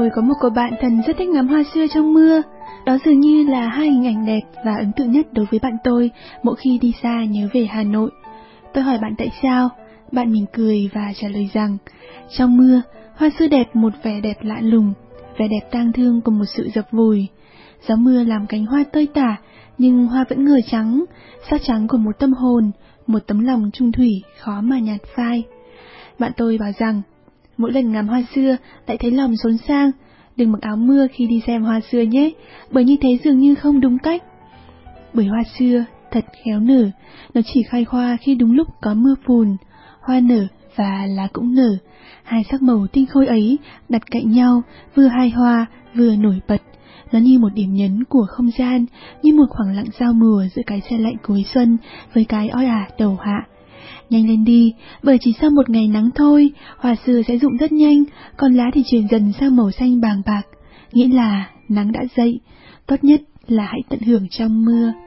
tôi có một cô bạn thân rất thích ngắm hoa sưa trong mưa. Đó dường như là hai hình ảnh đẹp và ấn tượng nhất đối với bạn tôi mỗi khi đi xa nhớ về Hà Nội. Tôi hỏi bạn tại sao, bạn mỉm cười và trả lời rằng, trong mưa, hoa sưa đẹp một vẻ đẹp lạ lùng, vẻ đẹp tang thương cùng một sự dập vùi. Gió mưa làm cánh hoa tơi tả, nhưng hoa vẫn ngời trắng, sắc trắng của một tâm hồn, một tấm lòng trung thủy khó mà nhạt phai. Bạn tôi bảo rằng, mỗi lần ngắm hoa sưa lại thấy lòng xốn sang, đừng mặc áo mưa khi đi xem hoa sưa nhé, bởi như thế dường như không đúng cách. Bởi hoa sưa thật khéo nở, nó chỉ khai hoa khi đúng lúc có mưa phùn, hoa nở và lá cũng nở, hai sắc màu tinh khôi ấy đặt cạnh nhau, vừa hài hòa vừa nổi bật. Nó như một điểm nhấn của không gian, như một khoảng lặng giao mùa giữa cái se lạnh cuối xuân với cái oi ả đầu hạ. Nhanh lên đi, bởi chỉ sau một ngày nắng thôi, hoa sưa sẽ rụng rất nhanh, còn lá thì chuyển dần sang màu xanh bàng bạc, nghĩa là nắng đã dậy, tốt nhất là hãy tận hưởng trong mưa.